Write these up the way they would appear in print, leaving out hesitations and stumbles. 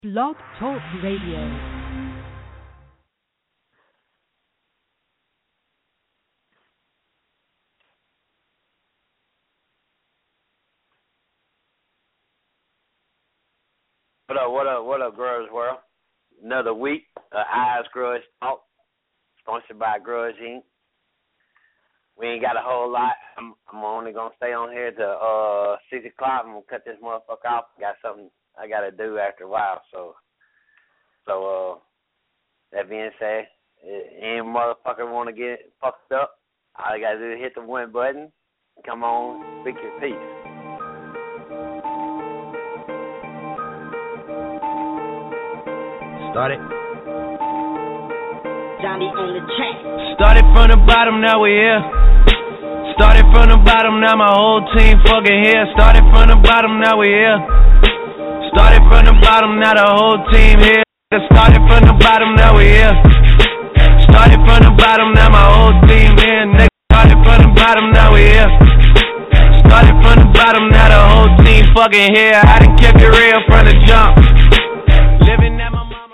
Blog Talk Radio. What up, Grudge World? Another week of Eyes Grudge Talk, sponsored by Grudge Inc. We ain't got a whole lot. I'm only gonna stay on here till 6 o'clock. I'm gonna cut this motherfucker off. Got something I gotta do after a while. So that being said, any motherfucker wanna get fucked up, all you gotta do is hit the one button. Come on, speak your piece. Started. Johnny on the track. Started from the bottom, now we here. Started from the bottom, now my whole team fucking here. Started from the bottom, now we here. Started from the bottom, now the whole team here. Started from the bottom, now we here. Started from the bottom, now my whole team here. Nigga, started from the bottom, now we here. Started from the bottom, now the whole team fucking here. I done kept it real from the jump. Living at my mama.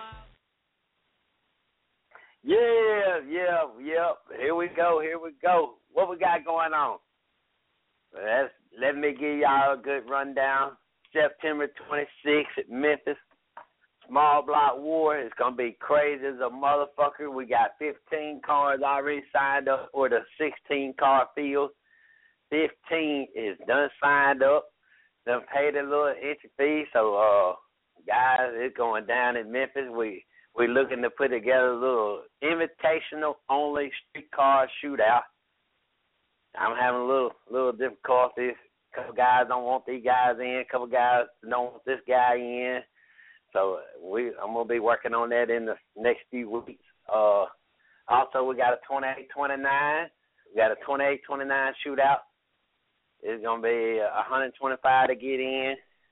Yeah. Here we go. What we got going on? Let me give y'all a good rundown. September 26th at Memphis. Small block war. It's going to be crazy as a motherfucker. We got 15 cars already signed up for the 16-car field. 15 is done signed up. Done paid a little entry fee. So, guys, it's going down in Memphis. We're looking to put together a little invitational-only streetcar shootout. I'm having a little difficulties. A couple guys don't want these guys in. A couple guys don't want this guy in. So I'm going to be working on that in the next few weeks. Also, we got a 28-29. We got a 28-29 shootout. It's going to be $125 to get in.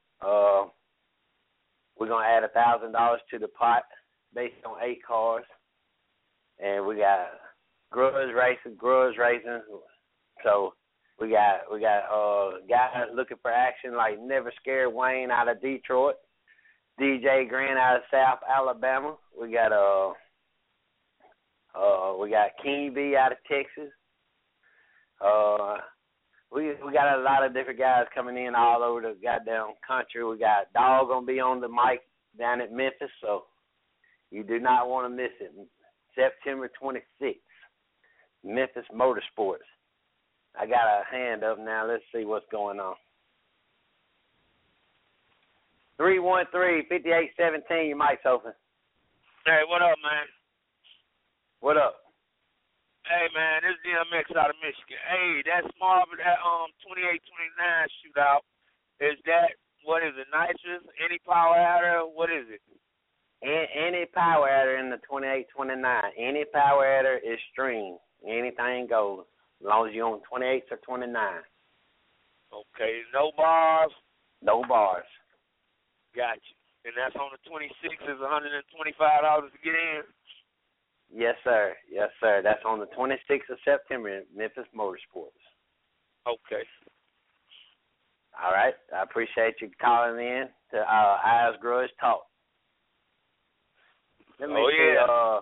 We're going to add $1,000 to the pot based on 8 cars. And we got grudge racing. So we got guys looking for action like Never Scared Wayne out of Detroit, DJ Grant out of South Alabama. We got King B out of Texas. We got a lot of different guys coming in all over the goddamn country. We got Dog gonna be on the mic down at Memphis, so you do not want to miss it. September 26th, Memphis Motorsports. I got a hand up now. Let's see what's going on. 313-5817, your mic's open. Hey, what up, man? What up? Hey, man, this is DMX out of Michigan. Hey, that 28-29 shootout, is that, what is it, nitrous, any power adder, what is it? Any power adder in the 28-29. Any power adder is stream. Anything goes, as long as you're on 28s or 29. Okay, no bars? No bars. Got you. And that's on the 26th, is $125 to get in? Yes, sir. That's on the 26th of September in Memphis Motorsports. Okay. All right. I appreciate you calling in to Eyes Grudge Talk. Let me see.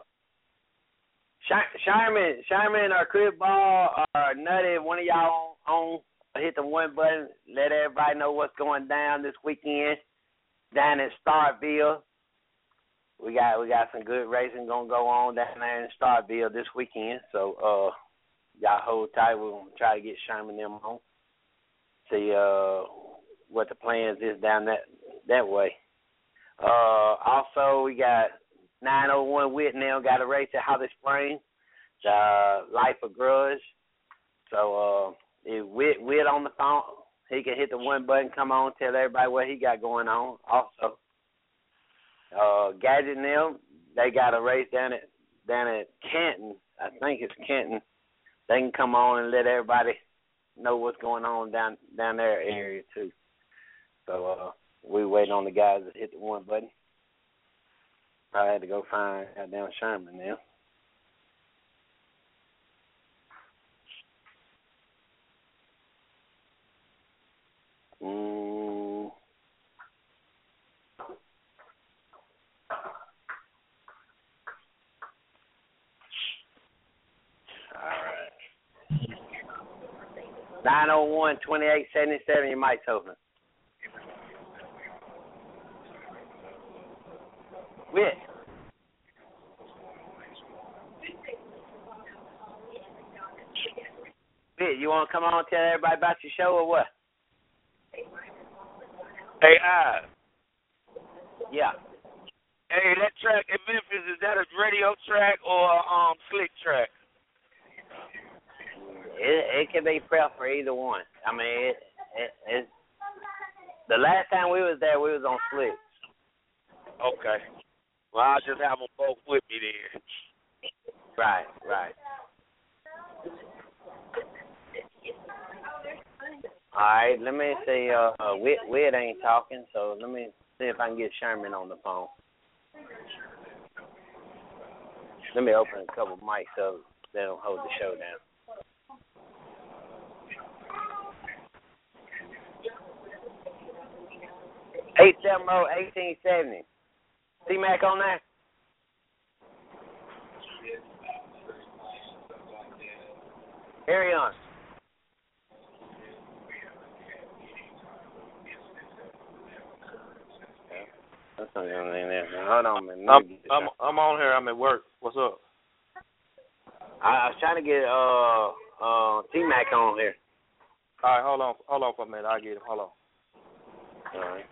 Sherman or Crib Ball or Nutty, one of y'all on, hit the one button. Let everybody know what's going down this weekend down in Starkville. We got some good racing gonna go on down there in Starkville this weekend. So y'all hold tight. We're gonna try to get Sherman them on. See what the plans is down that way. Also we got 901 Whitnell got a race at Holly Springs. Life of Grudge. So if Whit on the phone, he can hit the one button, come on, tell everybody what he got going on. Also, Gadget and them, they got a race down at Canton. I think it's Canton. They can come on and let everybody know what's going on down their area too. So we waiting on the guys to hit the one button. I had to go find goddamn Sherman now. 901-2877. Your mic's open. Whit. Whit, you want to come on and tell everybody about your show or what? Hey, Yeah. Hey, that track in Memphis, is that a radio track or a slick track? It can be prep for either one. I mean, it the last time we was there, we was on slick. Okay. Well, I'll just have them both with me then. Right. All right, let me see. Whit ain't talking, so let me see if I can get Sherman on the phone. Let me open a couple mics so they don't hold the show down. Eight 1870. T-Mac on there? Carry on. That's not going in there. Hold on, man. I'm on here. I'm at work. What's up? I was trying to get T-Mac on here. All right, hold on for a minute. I'll get him. Hold on. All right.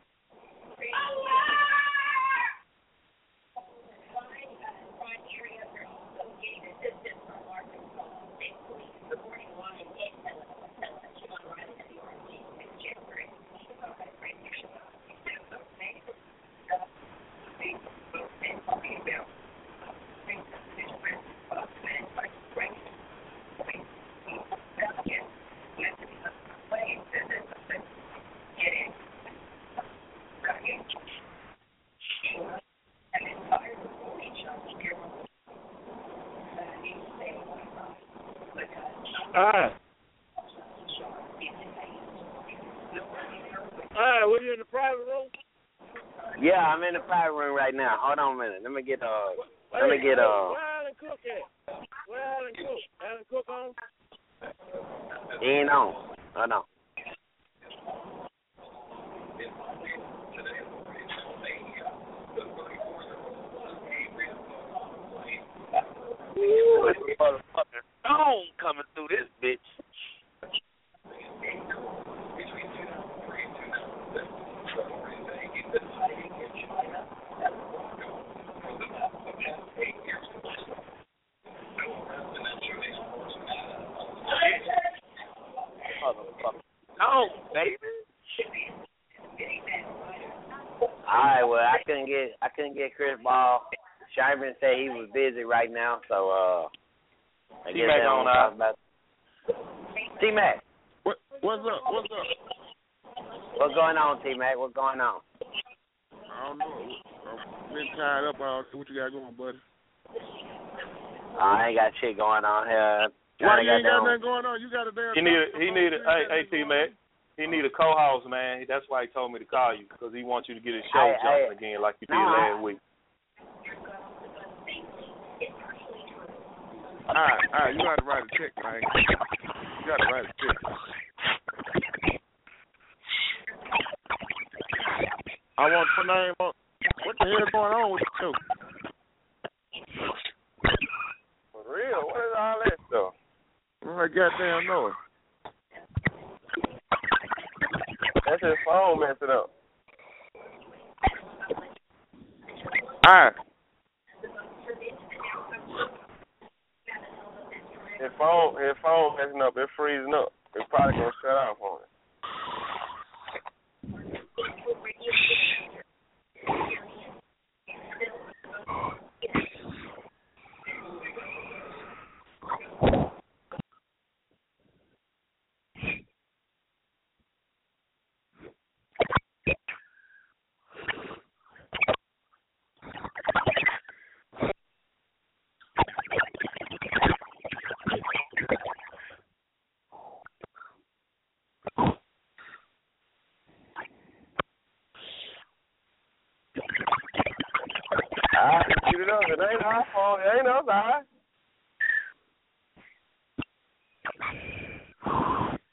Were you in the private room? Yeah, I'm in the private room right now. Hold on a minute. Let me get Where Alan Cook at? Where Alan Cook? Alan Cook on? He ain't on. Hold on. Ooh, it's a motherfucking stone coming through this bitch. No, baby. All right, well, I couldn't get Chris Ball. Sherman said he was busy right now, so I guess they don't talk about T-Mac. What's up? What's going on, T-Mac? What's going on? I don't know. I've been tied up. What you got going, buddy? I ain't got shit going on here. Why you ain't got nothing going on? You got a damn. He needed. Hey, T-Mac. He need a co-host, man. That's why he told me to call you, because he wants you to get his show jumping again like you did last week. All right, you got to write a check, man. You got to write a check. I want your name on. What the hell is going on with you? For real? What is all that stuff? What that goddamn noise? That's his phone messing up. All right. His phone messing up. It's freezing up. It's probably gonna shut off on it. Get it up. It ain't our fault. It ain't us, all right.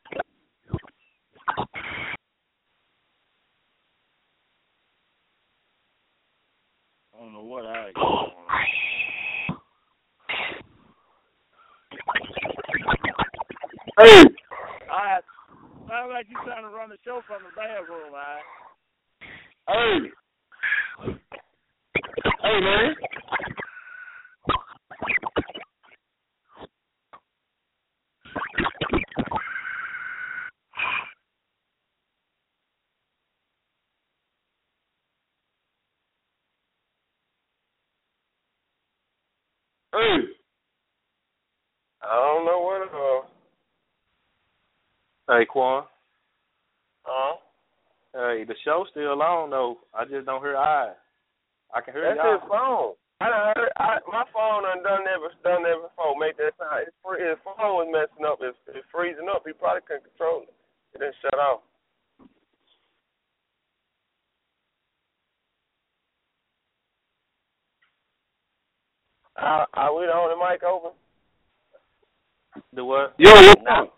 I don't know what I got going on. Hey! Alright. Sounds like you trying to run the show from the bathroom, alright? Hey! Hey, man. Hey! I don't know what it was. Hey, Quan. Huh? Hey, the show's still on, though. I just don't hear I can hear That's y'all. his phone. I done heard. My phone done that before. Make that sound. His phone was messing up. It's freezing up. He probably couldn't control it. It didn't shut off. Are we on the mic open? The what? Yo, what's up?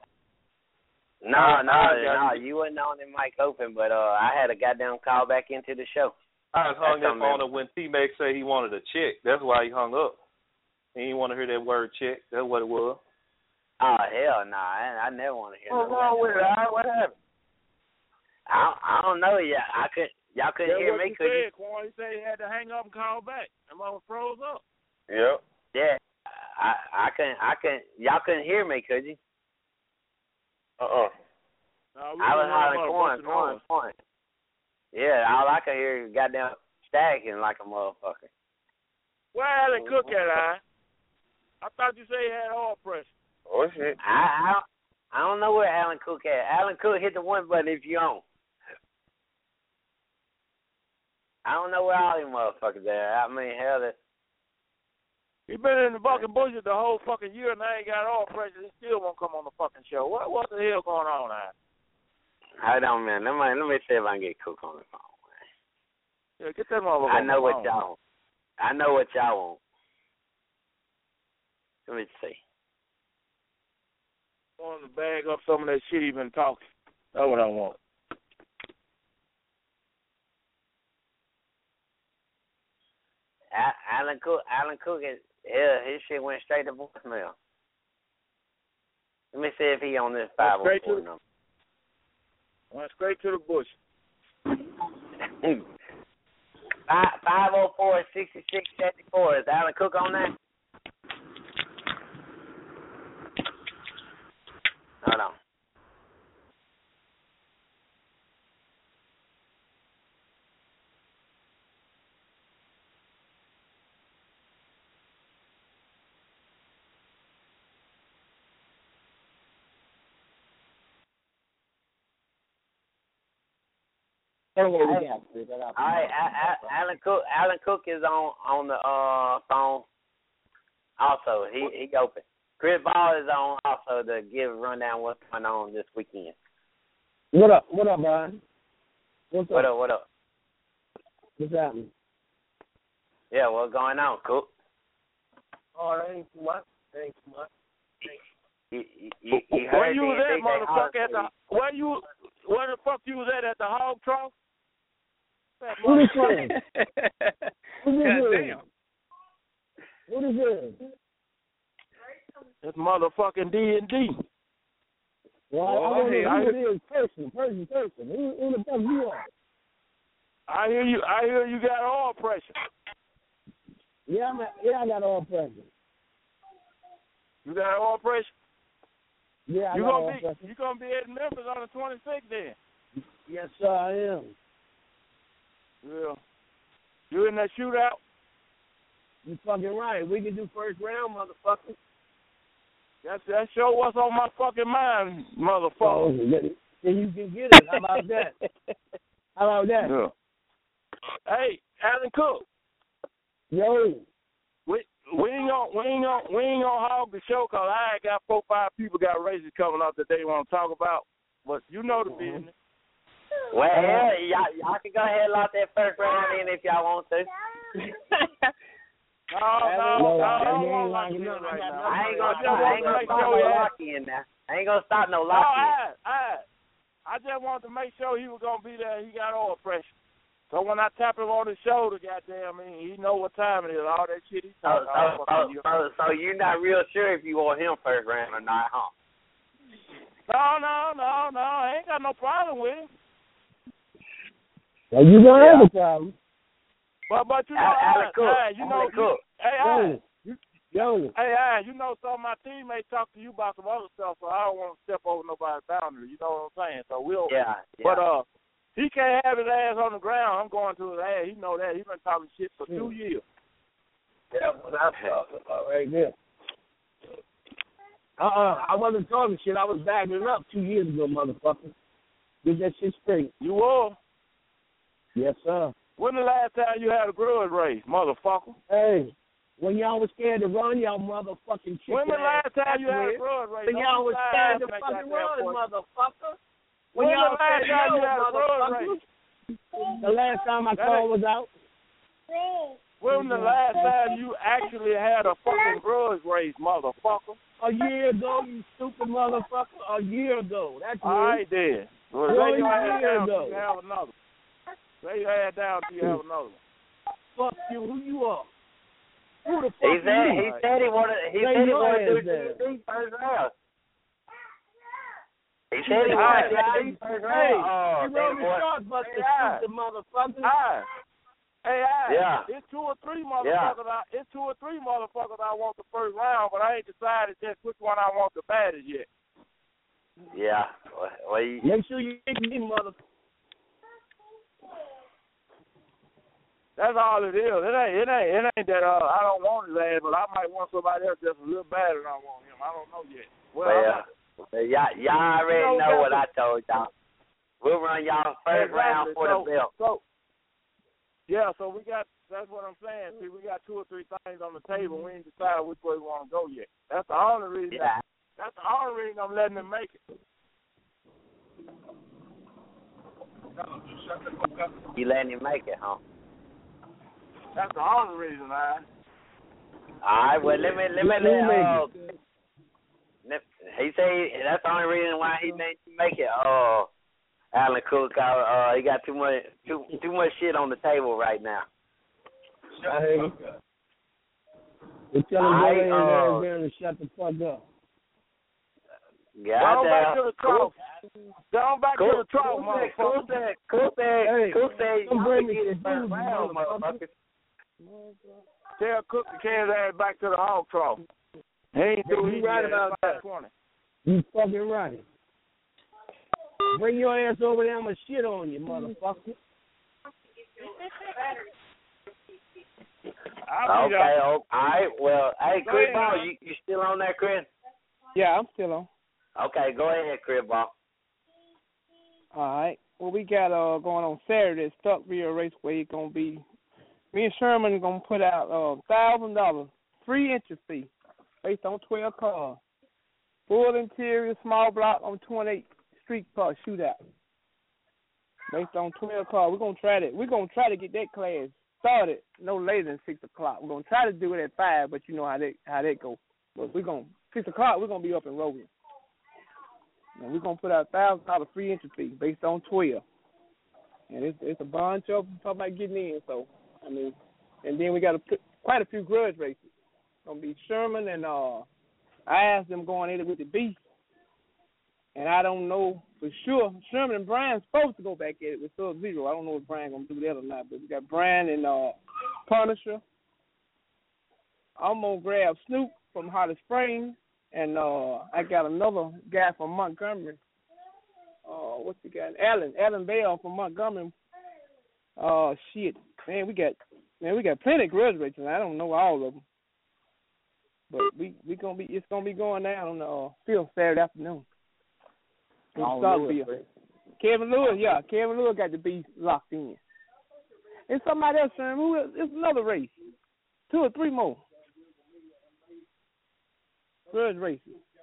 No, you wasn't on the mic open, but I had a goddamn call back into the show. I was hung up on it when T-Mac said he wanted a chick. That's why he hung up. He didn't want to hear that word chick. That's what it was. Oh, hell no. I never want to hear that. What's wrong with it? What happened? I don't know. Y'all couldn't hear me, could you? Quan, he said he had to hang up and call back. That mother froze up. Yep. Yeah. I couldn't. Y'all couldn't hear me, could you? No, I was hollering Quan. Yeah, all I could hear is goddamn stacking like a motherfucker. Where Alan Cook at, I thought you said he had oil pressure. Oh, shit. I don't know where Alan Cook at. Alan Cook hit the one button if you on. I don't know where all them motherfuckers are. I mean, hell, He been in the fucking bushes the whole fucking year and I ain't got oil pressure. He still won't come on the fucking show. What the hell going on now? Hold on, man. Let me see if I can get Cook on the phone, man. Yeah, get that motherfucker I know on what y'all want. I know what y'all want. Let me see. I want to bag up some of that shit he been talking. That's what I want. Alan Cook is his shit went straight to voicemail. Let me see if he on this 504 number. Went straight to the bush. 504-6674. Is Alan Cook on that? Hold on. All right, Alan Cook is on the phone. Also, he open. Chris Ball is on also to give a rundown what's going on this weekend. What up, Brian? What's up? What up? What's happening? Yeah, what's going on, Cook? Oh, that ain't too much. You heard where you was at, motherfucker? Where the fuck you was at the hog trough? Who this is? What is this? It's motherfucking D&D. Well, I want to hear who it is person. Who the fuck you are? I hear you got oil pressure. Yeah, I got oil pressure. You got oil pressure? Yeah, I got oil pressure. You gonna be at Memphis on the 26th then? Yes, sir, I am. Yeah. You in that shootout? You fucking right. We can do first round, motherfucker. That show what's on my fucking mind, motherfucker. Oh, then you can get it. How about that? Yeah. Hey, Alan Cook. Yo. We ain't gonna hog the show because I got 4 or 5 people got races coming up that they want to talk about. But you know the business. Well, y'all can go ahead and lock that first round in if y'all want to. No, I ain't gonna lock you in right now. I ain't gonna start no locky in now. I ain't gonna start no locky. I just wanted to make sure he was gonna be there. He got oil pressure. So when I tap him on the shoulder, goddamn, he know what time it is. All that shit he talking about. So you're not real sure if you want him first round or not, huh? No. I ain't got no problem with him. Well, you gonna have a problem. But you know, you know, some of my teammates talk to you about some other stuff, so I don't want to step over nobody's boundary. You know what I'm saying? So we'll. Yeah. But he can't have his ass on the ground. I'm going to his ass. He know that. He been talking shit for 2 years. Yeah, what I'm talking about right there. I wasn't talking shit. I was backing it up 2 years ago, motherfucker. Get that shit straight. You were? Yes, sir. When the last time you had a grudge race, motherfucker? Hey, when y'all was scared to run, y'all motherfucking shit. When the last time you had a grudge race? When y'all was scared to fucking run, motherfucker. When y'all was scared to run, motherfucker. The last time my call was out. When the last time you actually had a fucking grudge race, motherfucker? A year ago, you stupid motherfucker. A year ago. That's all right, then. Well, lay your ass down till you have another. Lay your ass down till you have another. Fuck you. Who you are? Who the fuck he said he wanted to do the first round. He said he wanted to do the first round. You run the short bus, stupid motherfucker. Yeah. It's 2 or 3 motherfuckers. It's 2 or 3 motherfuckers I want the first round, but I ain't decided just which one I want the baddest yet. Yeah. Well, make sure you get me, motherfucker. That's all it is. It ain't that I don't want his ass, but I might want somebody else just a little better than I want him. I don't know yet. Y'all already know what I told y'all. We'll run y'all first round for the belt. So we got. That's what I'm saying. See, we got 2 or 3 things on the table. We ain't decided which way we want to go yet. That's the only reason. Yeah. That's the only reason I'm letting him make it. You letting him make it, huh? That's the only reason, All right, well, let me he say that's the only reason why he didn't make it. Alan Cook, he got too much shit on the table right now. We tell him go in and shut the fuck up. Go back to the trough. Go back to the trough, motherfucker. Cool said, don't bring me to first round, motherfucker. Tell Cook to carry that back to the hog trough. He ain't doing you right about that. 20. You fucking right. Bring your ass over there, I'm gonna shit on you, motherfucker. Okay, all right. Well, hey, Chris Ball, you still on there, Chris? Yeah, I'm still on. Okay, go ahead, Chris Ball. All right. Well, we got going on Saturday at Stockville Raceway. It's gonna be me and Sherman are gonna put out $1,000 free entry fee based on 12 cars. Full interior, small block on 28 street car shootout. Based on 12 cars. We're gonna try that. We're gonna try to get that class started no later than 6 o'clock. We're gonna try to do it at 5, but you know how that go. But we're gonna 6 o'clock. We're gonna be up and rolling. And we're gonna put out $1,000 free entry fee based on 12. And it's a bunch of them talking about getting in. So I mean, and then we got quite a few grudge races. Gonna be Sherman and I asked them going in it with the Beast, and I don't know for sure. Sherman and Brian's supposed to go back at it with Sub-Zero. I don't know if Brian gonna do that or not, but we got Brian and Punisher. I'm gonna grab Snoop from Holly Springs, and I got another guy from Montgomery. What's the guy? Alan Bell from Montgomery. Shit, man, we got plenty of grudge races. I don't know all of them, but it's gonna be going down on field Saturday afternoon. Kevin Lewis got to be locked in. And somebody else, it's another race. 2 or 3 more grudge races.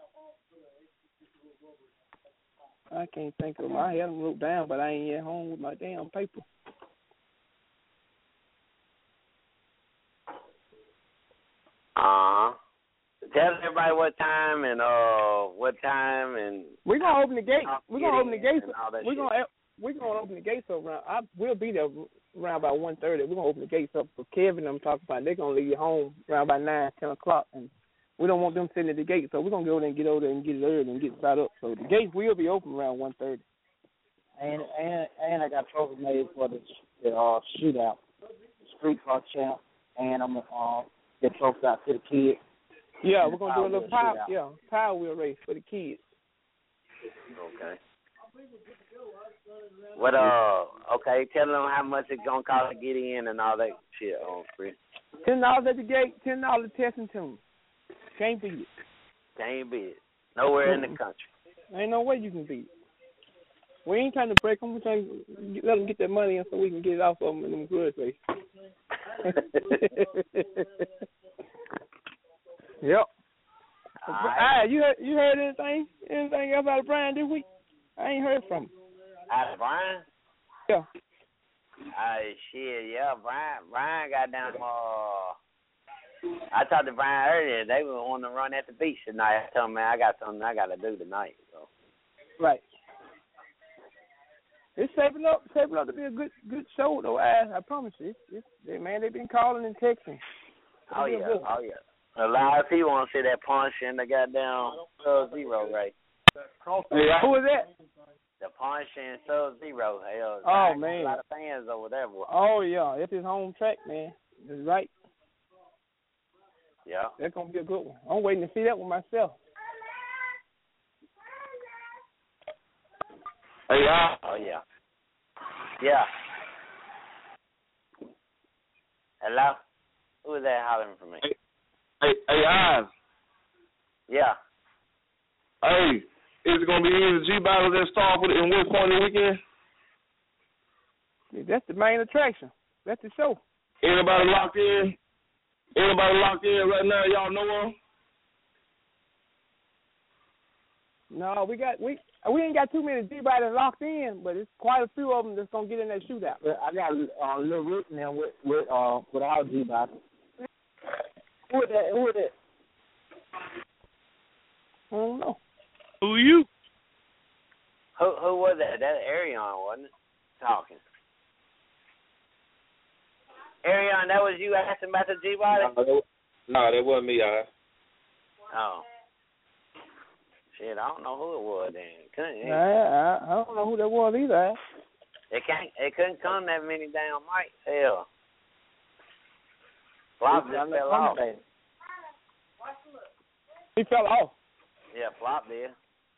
I can't think of them. I had them wrote down, but I ain't at home with my damn paper. Tell everybody what time and we're gonna open the gate. We're gonna open the gates. We're gonna open the gates around. We'll be there around about 1:30. We're gonna open the gates up for Kevin. I'm talking about. They're gonna leave you home around about 9, 10 o'clock, and we don't want them sitting at the gate. So we're gonna go there and get over there and get it early and get set up. So the gates will be open around 1:30. And I got trophy made for the shootout, street car champ, and I'm gonna get trophies out to the kids. Yeah, we're gonna do a little power wheel race for the kids. Okay. What okay, tell them how much it's gonna cost to get in and all that shit on free. $10 at the gate, $10 test and tune. Can't beat it. Can't beat it. Nowhere in the country. Ain't no way you can beat it. We ain't trying to break them. We're trying to let them get their money in so we can get it off of them in them grudge races. Yep. Right. You heard anything? Anything else out of Brian this week? I ain't heard from him. Out of Brian? Yeah. Shit, yeah. Brian got down. I talked to Brian earlier. They were wanting to run at the beach tonight. I told them, man, I got something I got to do tonight. So. Right. It's shaping up to be a good show, though. I promise you. Man, they've been calling and texting. Oh yeah. A lot of people want to see that punch in the goddamn Sub-Zero race. Who is that? The punch in Sub-Zero. Hell, oh man, a lot of fans over there. Boy. Oh yeah, it's his home track, man. That's right. Yeah. That's gonna be a good one. I'm waiting to see that one myself. Hey, oh yeah. Yeah. Hello? Who is that hollering for me? Hey, Ives. Yeah. Hey, is it gonna be any of the G battles that start in West Point this weekend? That's the main attraction. That's the show. Anybody locked in? Anybody locked in right now? Y'all know them? No, we ain't got too many G-Biters locked in, but it's quite a few of them that's gonna get in that shootout. I got a little root now with our G-Biters. Who is that? I don't know. Who are you? Who was that? That Arion, wasn't it? Talking. Arion, that was you asking about the G-Body? No, that wasn't me, Oh. Shit, I don't know who it was then. I don't know who that was either. It couldn't come that many damn mics. Hell. Flop just fell off. He fell off. Yeah, Flop did.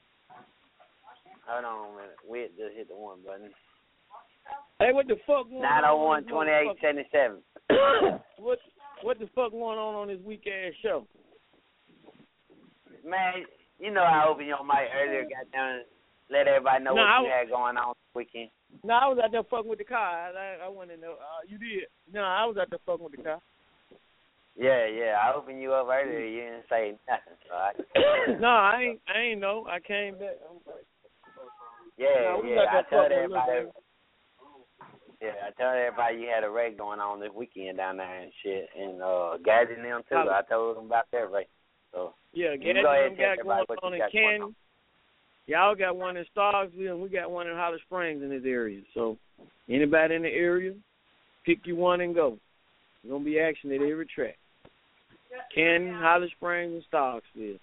Hold on a minute. Wit just hit the one button. Hey, what the fuck going on? 901-2877. What the fuck going on this weak ass show? Man, you know I opened your mic earlier, got down and let everybody know what you had going on this weekend. No, I was out there fucking with the car. I wanted to know. You did? No, I was out there fucking with the car. Yeah. I opened you up earlier. You didn't say nothing. So no, I ain't know. I came back. I told everybody. Yeah, I told everybody you had a race going on this weekend down there and shit, and Gadget and them too. I told them about their race. So yeah, Gadget and them got going on in Canton. Y'all got one in Starksville, and we got one in Holly Springs in this area. So anybody in the area, pick you one and go. There's gonna be action at every track. Canton, Holly Springs, and Starksville.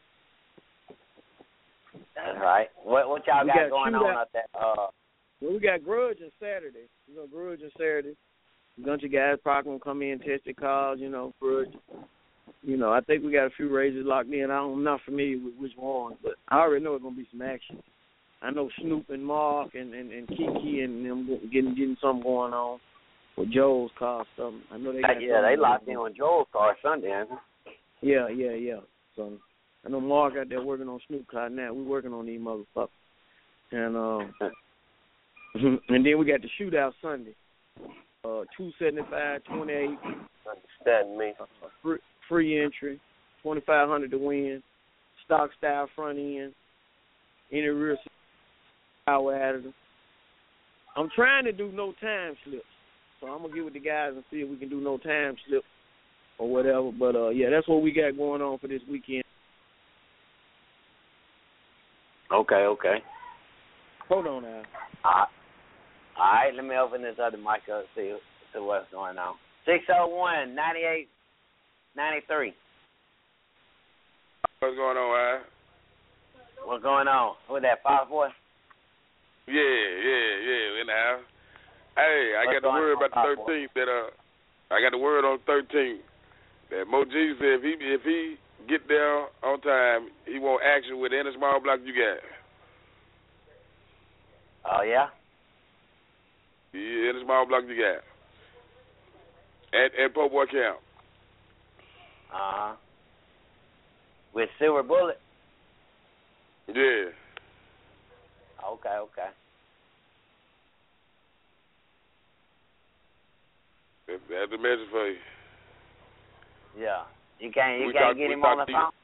That's right. What y'all got going on up there? Well, we got Grudge on Saturday. Grudge on Saturday. A bunch of guys probably gonna come in, test their cars, Grudge. I think we got a few races locked in. I'm not familiar with which ones, but I already know it's gonna be some action. I know Snoop and Mark and Kiki and them getting something going on with Joel's car stuff. I know they got they locked in on Joel's car Sunday, ain't they? Yeah. So I know Mark out there working on Snoop car now. We working on these motherfuckers. And and then we got the shootout Sunday. 275, 28. Understand me. Free entry, $2,500 to win. Stock style front end. Any rear power additive. I'm trying to do no time slips, so I'm gonna get with the guys and see if we can do no time slip or whatever. But that's what we got going on for this weekend. Okay. Hold on now. All right, let me open this other mic up see what's going on. 601-9893. What's going on, Al? What's going on? Who's that, 5-4? Yeah, in the house. Hey, I got the word about the 13th I got the word on the 13th that Mo G said if he get there on time, he want action with any small block you got. Oh, yeah? Yeah, any small block you got. At Po Boy Camp. Uh-huh. With Silver Bullet? Yeah. Okay. That's the message for you. Yeah. You can't get him on the phone?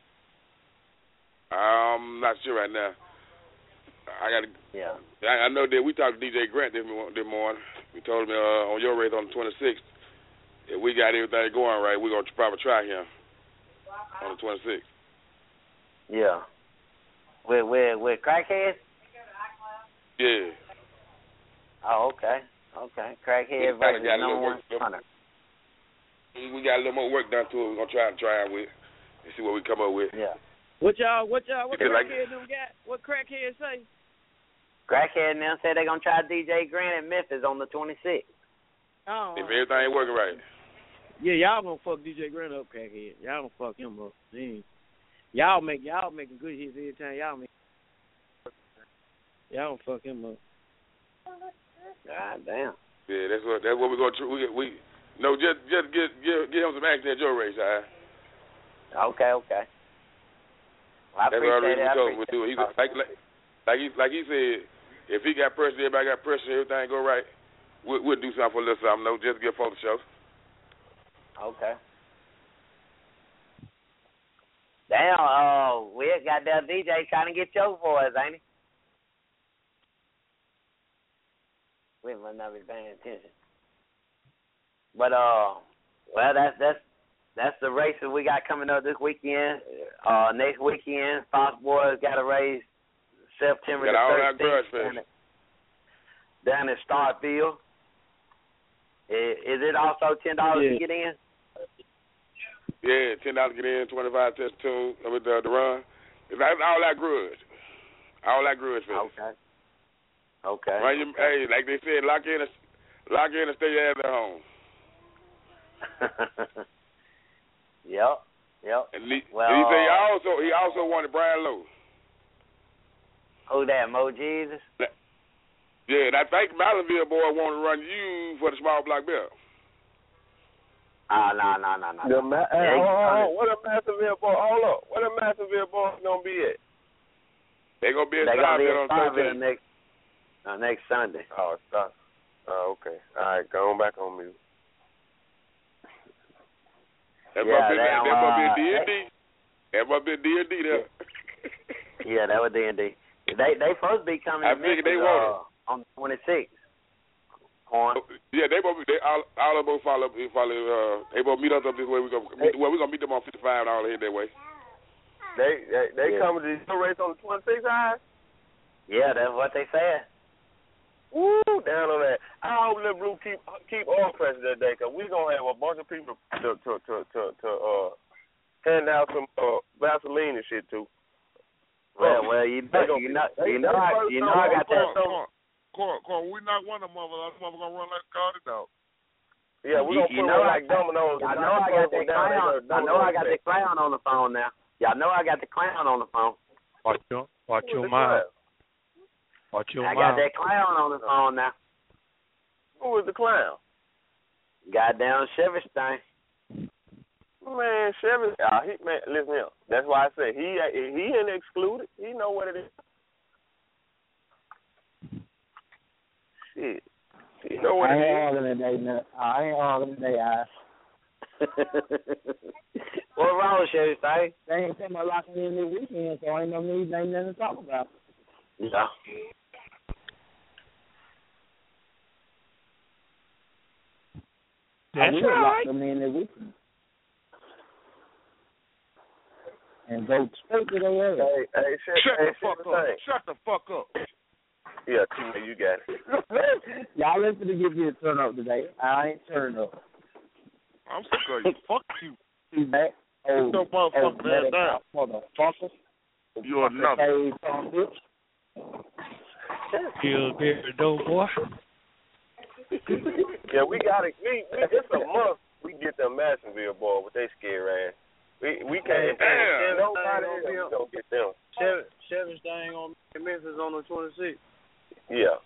I'm not sure right now. Yeah. I know that we talked to DJ Grant this morning. We told him on your race on the 26th, if we got everything going right, we're going to probably try him on the 26th. Yeah. With Crackhead? Yeah. Oh, okay. Crackhead versus number one hunter. We got a little more work done to it. We're going to try it with and see what we come up with. Yeah. What Crackhead them got? What Crackhead say? Crackhead and them said they're going to try DJ Grant at Memphis on the 26th. Oh. If everything ain't working right. Yeah, y'all gonna fuck DJ Grant up, Crackhead. Y'all gonna fuck him up. Y'all making good hits every time y'all make. Y'all gonna fuck him up. God damn. Yeah, that's what we're gonna try. We just get him some action at your race, all right? Okay. Well, I appreciate it. He's like he said, if he got pressure, everybody got pressure, everything go right, we'll do something for a little something. No, just get for the show. Okay. Damn, we got that DJ trying to get your voice, ain't he? We must not be paying attention. But well, that's the races we got coming up this weekend. Next weekend, Fox Boys got a race September the 13th down in Starfield. Is it also $10 to get in? Yeah, $10 to get in, $25 test tune with the run. It's all that grudge. For Okay. Right, hey, like they said, lock in and stay your ass at home. Yep. And he said he also wanted Brian Lowe. Who that, Mo Jesus? Yeah, and I think Malinville boy want to run you for the small block belt. No. What a Massiville boy? Hold up. What a Massiville boy gonna be at? They gonna be at Starville on Thursday. Next Sunday. Oh, stop. Oh, okay. All right, go on back on mute. That must be a D&D. That must be a D&D there. Yeah, that was D&D. They supposed to be coming. I figured they wanted on the 26th. Corn. Yeah, they both all of them follow. They both meet us up this way. We're gonna meet them on $55 head that way. They coming to the race on the 26th, right? Yeah, that's what they said. Woo, down on that. I hope Lil Blue keep on pressing that day, because we're going to have a bunch of people to hand out some Vaseline and shit, too. Well, you know I got that. Corn, we not one of them motherfuckers. That motherfucker gonna run like a Cardi dog. Yeah, we're gonna put like dominoes. I know I got that clown. I know I got the clown on the phone now. Y'all know I got the clown on the phone. Watch your mouth. Watch your mouth. I got that clown on the phone now. Who is the clown? Goddamn Chevy Stein. Man, Chevy, listen here. That's why I say he ain't excluded. He know what it is. Shit. He know what it is. I ain't arguing today, What's wrong with Chevy Stein? They ain't talking about locking in this weekend, so ain't no need, ain't nothing to talk about. Yeah. I would lock them in this weekend. And go straight to their area. Hey, Shut the fuck up. Yeah, T-Mac, you got it. Y'all listen to give me a turn up today. I ain't turning up. I'm sick of you. Fuck you. T-Mac. Sit your motherfucking ass down. Motherfucker. You're another. Pillsbury dope boy. Yeah, we gotta. It's a month. We get them Madisonville boy with they scare ass. We can't. Nobody we don't get them. Seven's thing on Memphis on the 26th. Yeah.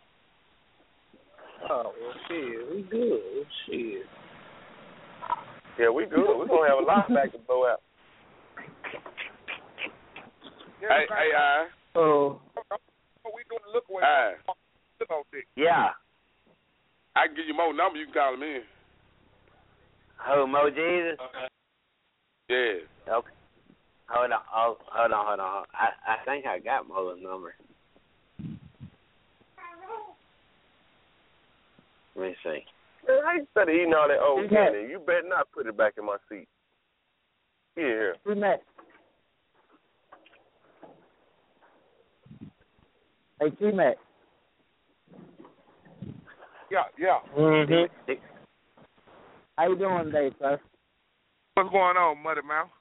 Oh well, shit, we good. Shit. Yeah, we good. We're gonna have a lot back to blow out. Hey, Oh. We doing the look away. Yeah. I can give you more number. You can call him in. Who, Mo Jesus? Yeah. Okay. Hold on. I think I got Mo's number. Let me see. Man, how you started eating all that old candy? You better not put it back in my seat. Here. T-Mac. Hey, T-Mac. Yeah. Mm-hmm. How you doing today, sir? What's going on, Muddy Mouth?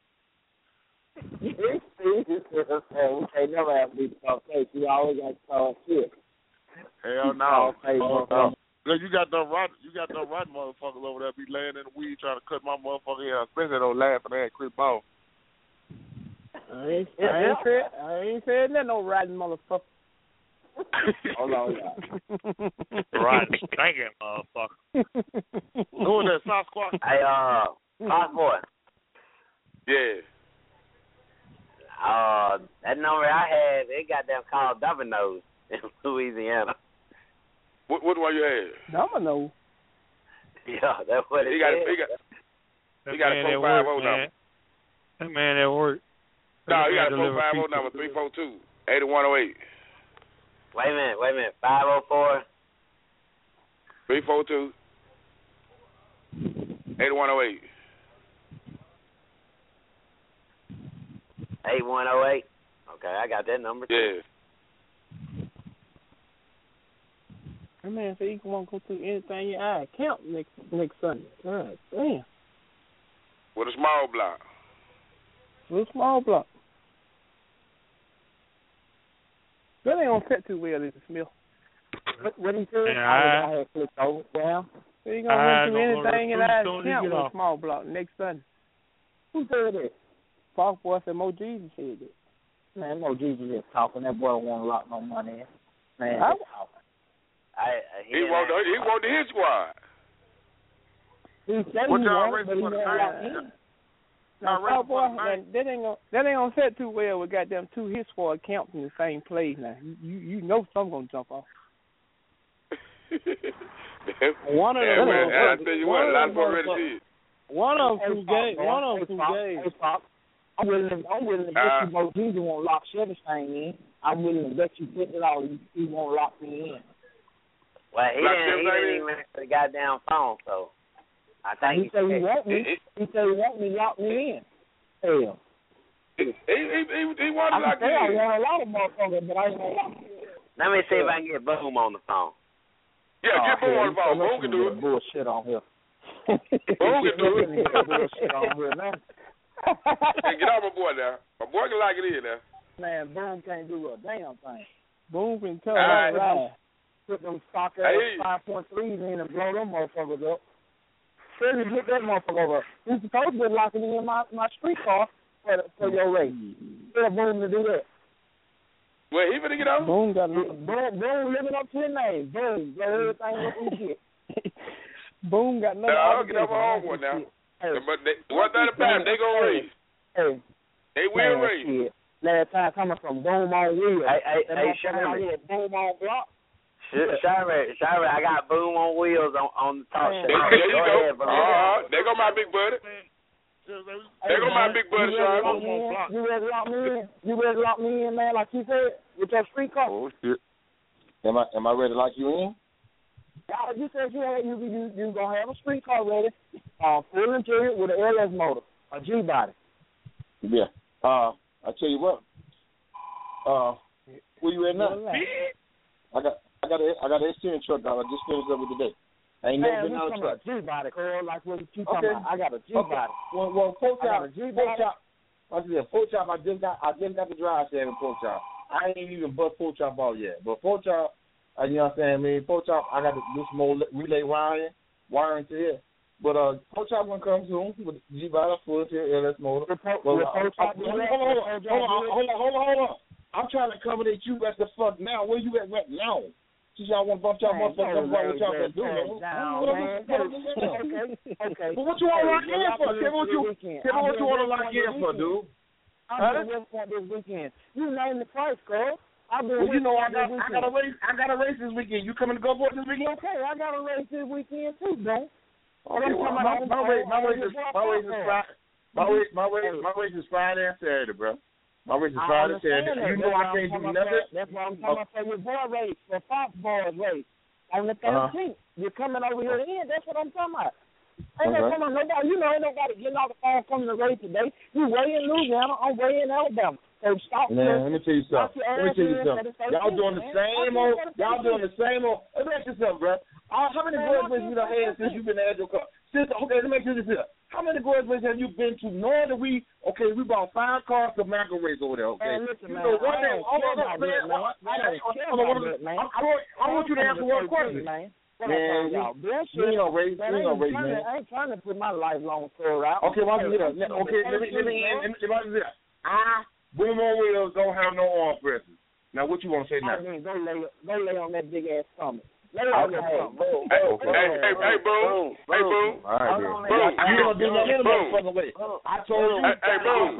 We can't never have these conversations. You always got to talk shit. Hell no. Cause you got them rotten motherfuckers over there be laying in the weed trying to cut my motherfucking hair, especially those laughing at Chris Ball. I ain't said that no rotten motherfucker. Hold on, y'all. Rotten stinking motherfucker. Who is that, Sasquatch? Hey, Hot Boy. Yeah. That number I had, they got them called Domino's in Louisiana. What one you had? Domino. Yeah, that's what it is. He got a 450 number. That man at work. No, he got a 450 number, 342-8108. Wait a minute. 504. 342-8108. 8108. Okay, I got that number too. Yeah. That man said he won't go through anything your eye count next Sunday. God damn. With a small block. With a small block. That ain't gonna fit too well, is it, Smith? What he said? I had clicked over down. So you gonna run through anything in eye count with a small block next Sunday. Who said that? Fox Boy said Mo Jesus said that. Man, Mo Jesus is talking. That boy don't want to lock no money in. Man, I, he want the hit squad. He said what he y'all wanted, but he for the never locked in. Now, boy, that ain't gonna fit too well with goddamn two hit squad counts in the same place. Now you know some gonna jump off. One of them. I tell you what, a lot of folks ready to see it. One of them too gay. I'm willing to bet you Mo Jesus won't lock Chevy's thing in. I'm willing to bet you $50 he won't lock me in. Well, he didn't even answer the goddamn phone, so I think he said he want me. He said he want me to lock me in. Hell. He wanted to lock me in. I want a lot of motherfuckers, but I ain't gonna lock me in. Let me see if I can get Boom on the phone. Yeah, get Boom on the phone. Boom can do it. Bullshit on here. Boom can do it. Bullshit on here, man. Hey, get off my boy now. My boy can lock it in now. Man, Boom can't do a damn thing. Boom can tell that right. Put them stock ass 5.3s in and blow them motherfuckers up. Really get that motherfucker over. He's supposed to be locking in my street car for your race. Tell Boom to do that. Well, he finna get over? Boom got Boom living up to his name. Boom got everything up in shit. Boom got nothing. I'll get over home one now. Hey, but one thing about they gonna race. Hey, they will race. Shit. Last time coming from Boom on wheels. Hey, Sherman. Boom on block. Sherman, I got Boom on wheels on the talk show. There you go. There go my big buddy. There go my big buddy, Sherman. You ready to lock me in? You ready to lock me in, man, like you said, with your street car? Oh, shit. Am I ready to lock you in? You said you gonna have a street car ready, full interior with an LS motor, a G body. Yeah. I tell you what. Where you at now? I got an exterior truck out. I just finished up with today. I ain't never been out of truck. G-body, Carl, like what you talking about. I got a G-body. Okay. Well, pork chop. I just got the drive shaft in pork chop. I ain't even bust pork chop out yet. But pork chop, you know what I'm saying? I mean, pork chop, I got to do some more relay wiring to it. But pork chop gonna come soon with G-body, full tier LS motor. Hold on. I'm trying to accommodate you at the fuck now. Where you at right now? Since y'all want to bump y'all motherfuckers, what y'all can do? Okay. But what you want to lock in for? Tell me what you want to lock in for, dude. I'm doing West Point this weekend. You name the price, girl. I got a race this weekend. You coming to go for it this weekend? Okay, I got a race this weekend too, bro. Okay, my race is Friday and Saturday, bro. My race is Friday and Saturday. You know I can't do nothing. That's why I'm talking about your boy race, the Fox Boys race on the 13th. You're coming over here to end. That's what I'm talking about. Ain't ain't nobody getting off the phone coming to race today. You way in Louisiana, I'm way in Alabama. So stop. Man, let me tell you something. Y'all doing the same old. Let me ask you something, bro. How many graduates you done had since you've been at your car? Okay, let me ask you this here. How many graduates have you been to? Knowing that we bought 5 cars to Mac race over there, okay? Man, listen, man, I want you to answer one question. Man, we ain't gonna race, man. I ain't trying to put my lifelong career out. Okay, watch this. Okay, let me watch this. Boom on wheels don't have no arm presses. Now, what you want to say now? Go lay on that big ass stomach. Hey, boom. All right, boom. You don't do no motherfucking way. I told you. Hey, boom.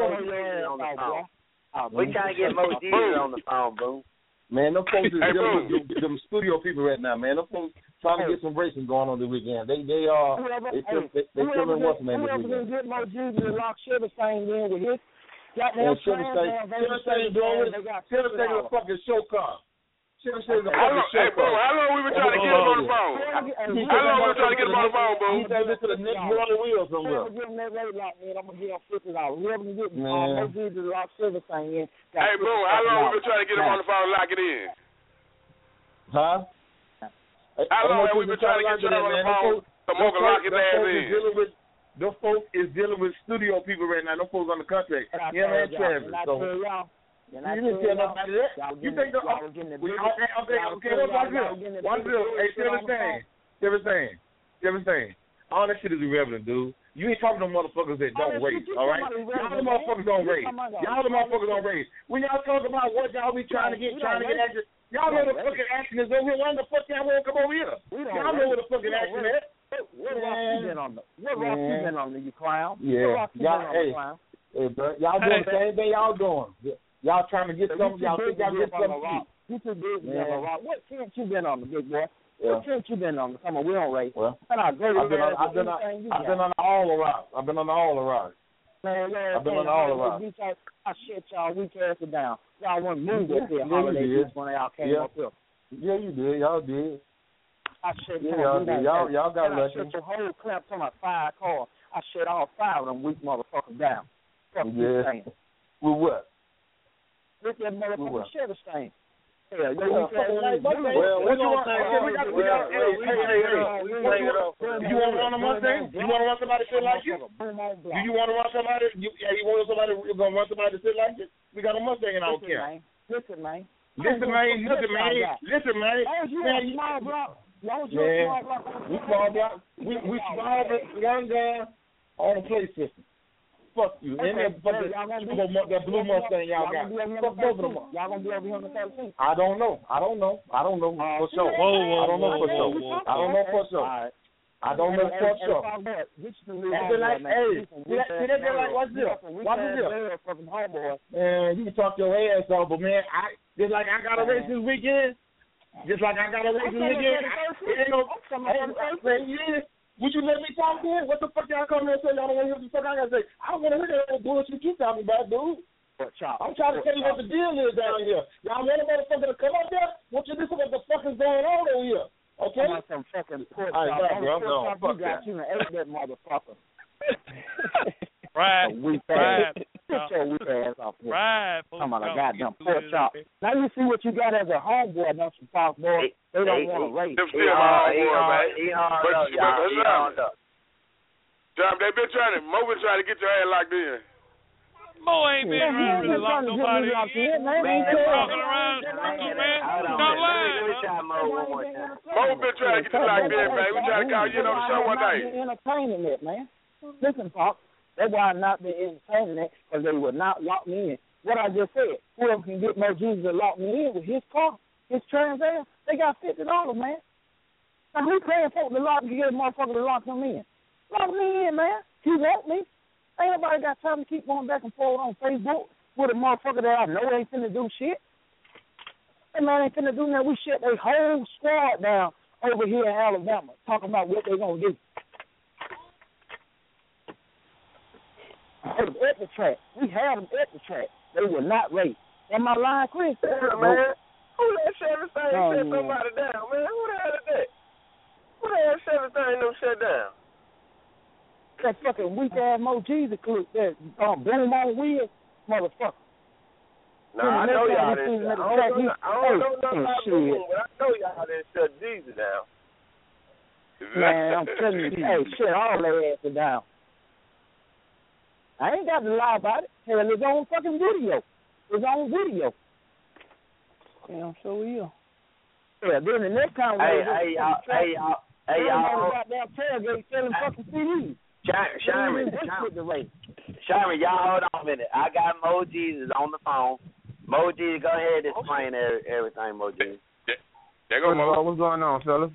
We trying to get Mo Jesus on the phone, boom. Man, them folks is dealing with them studio people right now, man. Them folks trying to get some racing going on this weekend. They feeling what's the name of the weekend. Get Mo Jesus and lock Silverstein in with his. Silverstein doing a fucking show car. Hey, bro, how long we been trying to get him on the phone? How long we been trying to get him on the phone, bro? He's to the next rolling wheels somewhere. I'm going to give him that rate lock, man. I'm going to give him $50. Whoever can get Mo Jesus and lock Silverstein in. Hey, bro, how long we been trying to get him on the phone and lock it in? Huh? How long have we been trying to get him on the phone so Mo can lock his ass in? Those folks is dealing with studio people right now. Those folks on the contract. Yeah, man, Travis. So, you didn't tell nobody that. You think okay, watch this. Hey, Silverstein. All that shit is irrelevant, dude. You ain't talking to motherfuckers that don't race, all right? Y'all the motherfuckers don't race. When y'all talk about what y'all be trying to get action, y'all know the fucking action is over here. Why the fuck y'all won't come over here? Y'all know where the fucking action is. What rock you been on? You clown? Yeah. Hey, bro. Y'all doing the same thing y'all doing. Y'all trying to get something. Y'all think y'all get something. You too busy on the rock. What tent you been on, the big boy? What tent you been on? Come on, we don't race. Well, I've been on all the rocks. Man, I've been on all the rocks. I shut y'all weak asses down. Y'all want to move up here holiday weeks when y'all came up here. Yeah, you did. Y'all did. I shut y'all did. Y'all got lucky. I shut your whole clap to my 5 cars. I shut all 5 of them weak motherfuckers down. Yeah. With what? With that motherfucking Silverstein. Well, what you want? You want to run a Mustang? You want to run somebody to sit like you? Do you want to run somebody? You want somebody to run somebody to sit like you? We got a Mustang in our camp. Listen, man. Listen, man. We small block. We small young guy on the play system. Fuck you. And that blue Mustang y'all got. Fuck both of them. Y'all gonna be over here on the 13th? I don't know for sure. I don't know for sure. Man, you can talk your ass off, but man, I got a race this weekend. It ain't no. Would you let me talk then? What the fuck y'all come here and say y'all don't want to hear what the fuck I gotta say? I don't want to hear that bullshit you talking about, dude. I'm trying to tell you what the deal is down here. Y'all want a motherfucker to come up there? Want you to listen to what the fuck is going on over here? Okay? I'm some fucking pork chop. You got you and ate that motherfucker. Right. Get your weak ass off here. Right. talking about a goddamn pork chop. Now you see what you got as a homeboy, now some Fox boys. They don't want to race. Them still my homeboy, man. John, they been trying to, Mo been trying to get your ass locked in. Mo ain't been trying to lock nobody in. Man, talking around, man. Stop lying. Mo been trying to get you locked in, man. We trying to call you on the show one day. Entertaining it, man. Listen, Fox. That's why I'm not been entertaining it, because they would not lock me in. What I just said, whoever can get Mo Jesus to lock me in with his car, his Trans Am, they got $50, man. Now, who paying for the lock to get a motherfucker to lock him in? Lock me in, man. He want me. Ain't nobody got time to keep going back and forth on Facebook with a motherfucker that I know ain't finna do shit. That man ain't finna do nothing. We shut their whole squad down over here in Alabama, talking about what they gonna do. They was at the track. We had them at the track. They were not race. Am I lying, Chris? Yeah, man. Who that 7 thing shut somebody down, man? Who the hell is that? Who the hell 7 thing no shut down? That fucking weak ass Mo Jesus clip that boom on wheels, motherfucker. Nah, I know y'all didn't. I don't know nothing about boom, but I know y'all didn't shut Jesus down. Man, I'm telling you, hey, shut all their asses down. I ain't got to lie about it. Hell, it's on fucking video. It's on video. Yeah, so will. Yeah, then the next time hey, y'all. Goddamn tailgate selling fucking CDs. Sherman, y'all hold on a minute. I got Mo Jesus on the phone. Mo Jesus, go ahead and explain everything, Mo Jesus. There go Mo. What's going on, fellas?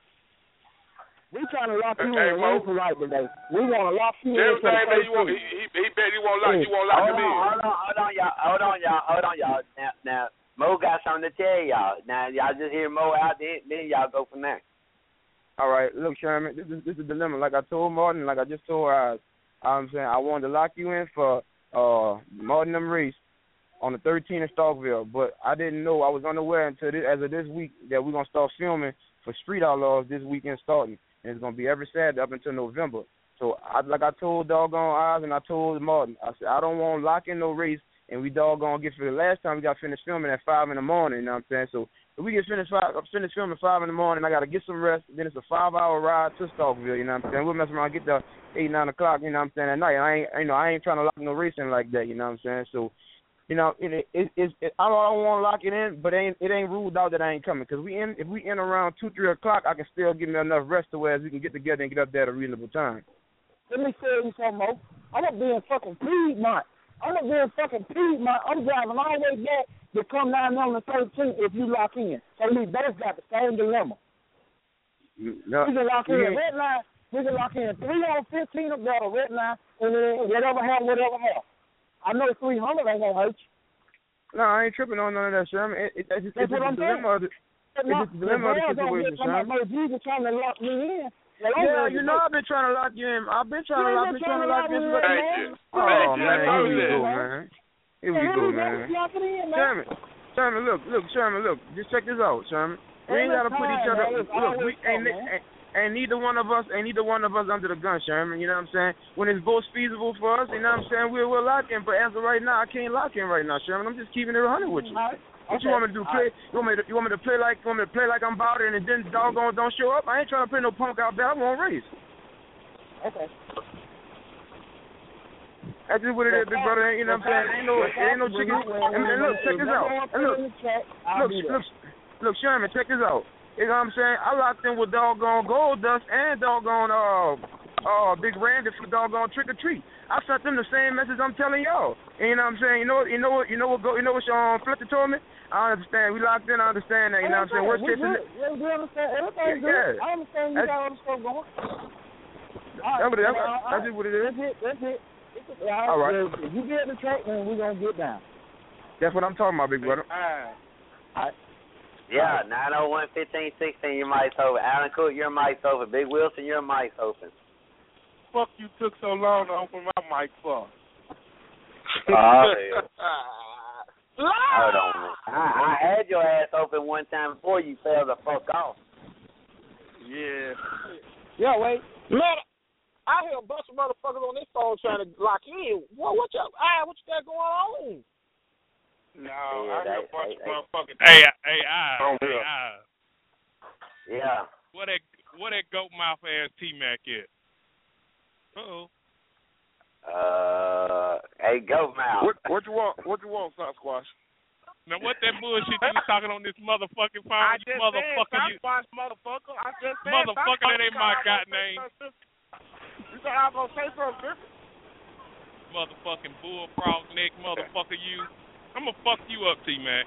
We trying to lock you in for right today. We want to lock you in. He bet he won't lock him in. Hold on, y'all. Now, Mo got something to tell y'all. Now, y'all just hear Mo out there, then y'all go from there. All right, look, Sherman, this is a dilemma. Like I told Martin, like I just told I'm saying I wanted to lock you in for Martin them race on the 13th in Starkville, but I didn't know, I was unaware until as of this week that we're going to start filming for Street Outlaws this weekend starting, and it's going to be every Saturday up until November. So, like I told Doggone Oz and I told Martin, I said, I don't want to lock in no race, and we doggone get for the last time we got finished filming at 5 in the morning, you know what I'm saying? So, if we get finished filming at 5 in the morning, I got to get some rest, then it's a 5-hour ride to Starkville, you know what I'm saying? We'll mess around, get there 8, 9 o'clock, you know what I'm saying, at night. I ain't trying to lock no racing like that, you know what I'm saying? So, you know, I don't want to lock it in, but it ain't ruled out that I ain't coming. Because if we in around 2, 3 o'clock, I can still give me enough rest to where we can get together and get up there at a reasonable time. Let me tell you something, Mo. I'm going to be in fucking Piedmont. I'm driving all the way back to come down on the 13th if you lock in. So we both got the same dilemma. No, we can lock in red line. We can lock in 3 on 15 or better red line, and then whatever happen. I know 300 ain't gonna hurt you. No, I ain't tripping on none of that, Sherman. It's just a dilemma of the situation, Sherman. Jesus trying to lock me in. Yeah, you know I've been trying to lock you in. I've been trying to lock you in. Oh, man, here we go, man. Sherman, look, Sherman, look. Just check this out, Sherman. We ain't gotta put each other. Look, we ain't neither one of us under the gun, Sherman. You know what I'm saying? When it's both feasible for us, you know what I'm saying? We'll lock in. But as of right now, I can't lock in right now, Sherman. I'm just keeping it 100 with you. What you want me to do? Play? You want me to play like I'm about it, and then doggone don't show up? I ain't trying to play no punk out there. I won't race. Okay. That's just what it is, big brother. You know what I'm saying? Ain't no chicken. And look, check this out. Look, Sherman, check this out. You know what I'm saying? I locked in with doggone Gold Dust and doggone Big Randy for doggone Trick or Treat. I sent them the same message I'm telling y'all. And you know what I'm saying? You know what Fletcher told me? I understand. We locked in. I understand that. You know what I'm saying? Worst case scenario. We understand. Everything's good. I understand you got all the stuff going. That's just what it is. That's it. All right. If you get in the track, then we're going to get down. That's what I'm talking about, big brother. All right. Yeah, 901-1516, your mic's open. Alan Cook, your mic's open. Big Wilson, your mic's open. Fuck you took so long to open my mic for? Hold on, man. I had your ass open one time before you fell the fuck off. Yeah. Yeah, wait. Man, I hear a bunch of motherfuckers on this phone trying to lock in. What you got going on? No, I hear a bunch of motherfuckers. Yeah. What that goat mouth ass T-Mac is? Hey, goat mouth. What you want? What you want, Sasquatch? Now what that bullshit you was talking on this motherfucking phone? I just motherfucker, said Sasquatch, motherfucker. I just said motherfucker, Sasquatch. that ain't my god name. You thought I was gonna say something different? Motherfucking bullfrog neck, motherfucker, you. I'm gonna fuck you up, T-Mac.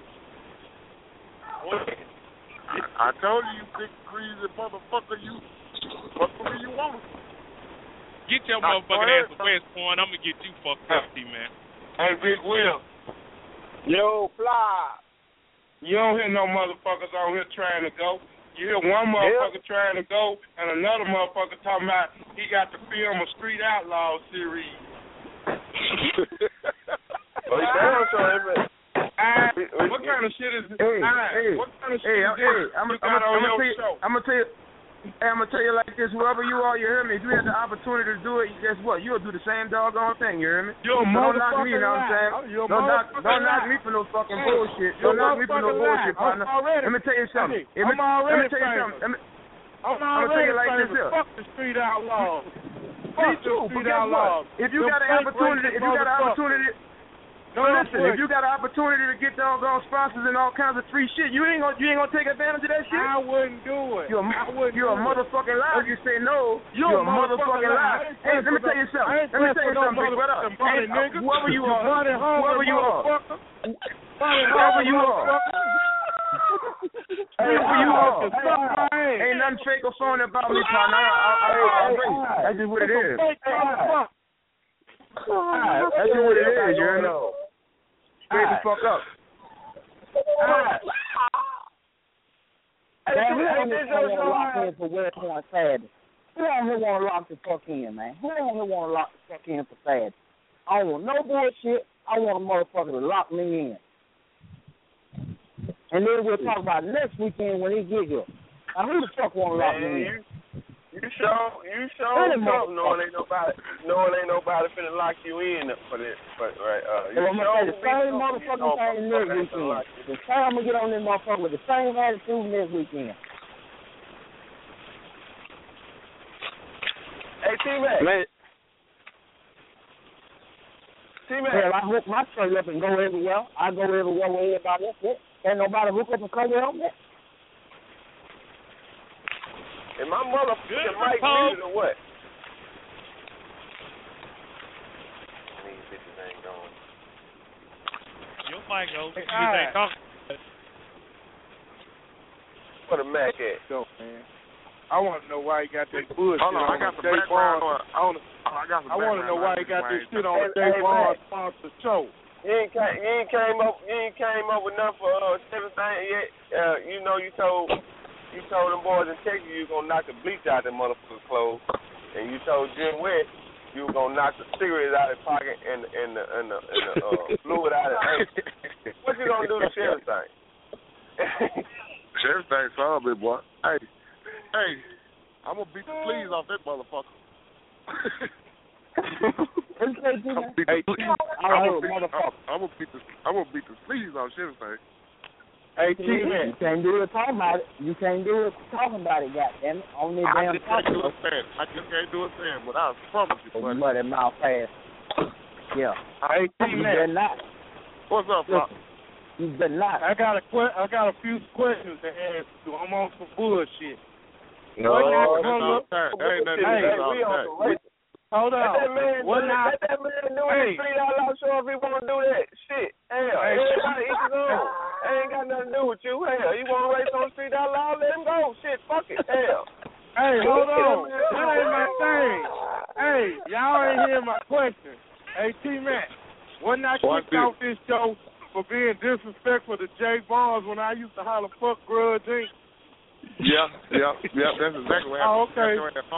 I told you, big greasy motherfucker, you. Fuck with me you want. Get your motherfucking ass to West Point. I'm gonna get you fucked up, T-Mac. Hey, Big Will. Yo, Fly. You don't hear no motherfuckers on here trying to go. You hear one motherfucker trying to go, and another motherfucker talking about he got to film a Street Outlaw series. What kind of shit is this? What kind of shit is this? I'm gonna tell you like this, whoever you are, you hear me? If you have the opportunity to do it, guess what? You'll do the same doggone thing, you hear me? You're a don't knock me, you know what I'm saying? Don't knock me for no fucking bullshit. Don't knock me for no bullshit, partner. Let me tell you something. I'm already famous. I'm gonna tell you like this here. Fuck the Street Outlaws. Me too, but guess what? If you got an opportunity, no, listen, if you got an opportunity to get doggone sponsors and all kinds of free shit, you ain't gonna take advantage of that shit? I wouldn't do it. You're a motherfucking liar. You say no. You're a motherfucking liar. Hey, let me tell you something. Big brother. Hey, whoever you are. Ain't nothing fake or phony about me, partner. That's just what it is. That's just what it is, you know. Straight the fuck up. Man, who on this want to lock in for West Point Saturday? Who on here want to lock the fuck in, man? Who on here want to lock the fuck in for Saturday? I don't want no bullshit. I want a motherfucker to lock me in. And then we'll talk about next weekend when he get here. Now, who the fuck want to lock me in? You show knowing ain't nobody finna lock you in for this. But I'm gonna say the same motherfucking thing next weekend. The same I'm gonna get on this motherfucker with the same attitude next weekend. Hey, T-Mac. Hell, I hook my straight up and go everywhere. I go everywhere with everybody else. Ain't nobody hook up and come with them. And my motherfucking mic muted or what? These bitches ain't going. Your mic goes. You ain't talking. Where the Mac at? Go, man. I want to know why he got this bullshit. Hold on, I got the background on. I want to know why he got this shit on the Dave Barnes sponsored show. You ain't came up with nothing for everything yet. You know, you told them boys in Texas you were gonna knock the bleach out of them motherfuckers' clothes, and you told Jim West you were gonna knock the cigarettes out of his pocket and the fluid out of his ankle. What you gonna do to Sheriff's thing? Sheriff's thing, son, big boy. Hey, I'm gonna beat the fleas off that motherfucker. I'm gonna beat the fleas off Sheriff's thing. Hey, T-Man. You can't do it talking about it. You can't do it talking about it, goddammit. On this damn talking. I just can't do it saying, but I promise you, buddy. Muddy mouth ass. Yeah. Hey, T-Man. You better not. What's up, Pop? You better not. I got a few questions to ask you. I'm on some bullshit. No, hold on. Let that man do it. Street Outlaw show if he want to do that. Shit. Hell, everybody eat his own. Ain't got nothing to do with you. Hell, you want to race on Street Outlaw? Let him go. Shit, fuck it. Hell. Hey, hold on. That ain't my thing. Hey, y'all ain't hear my question. Hey, T-Mac, wasn't I kicked off this show for being disrespectful to Jay Barnes when I used to holler fuck Grudge Inc.? Yeah, that's exactly what happened. Oh, okay.